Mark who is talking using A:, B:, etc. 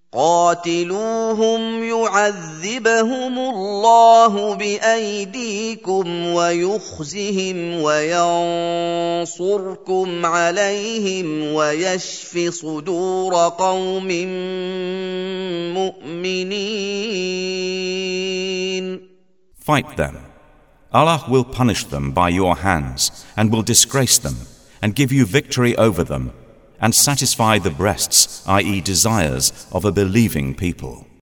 A: قاتلوهم يعذبهم الله بأيديكم ويخزهم وينصركم عليهم ويشف صدور قوم مؤمنين.
B: Fight them. Allah will punish them by your hands and will disgrace them and give you victory over them and satisfy the breasts, i.e. desires, of a believing people.